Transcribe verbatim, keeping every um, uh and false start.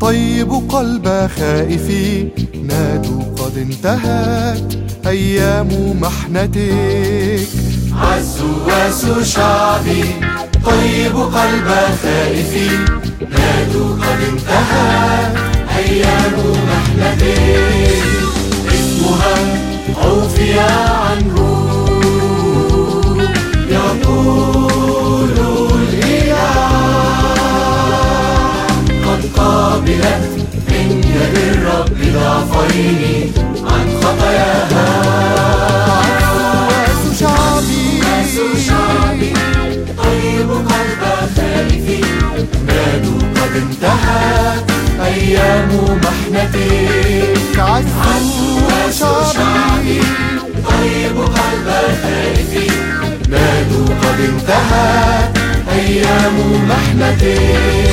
طيب قلب خائفي نادوا قد انتهت أيام محنتك. عزوا واسوا شعبي طيب قلب خائفي نادوا قد انتهت أيام محنتك. اسمها عوفي عنه يقول الإله قد قابلت من يد الرب ضعفين عن خطاياها. عزوا شعبي شعبي طيب قلب خائفي نادوا قد انتهت أيام محنتك. عزوا شعبي طيب قلب خائفي نادوا قد انتهت أيام محنتك.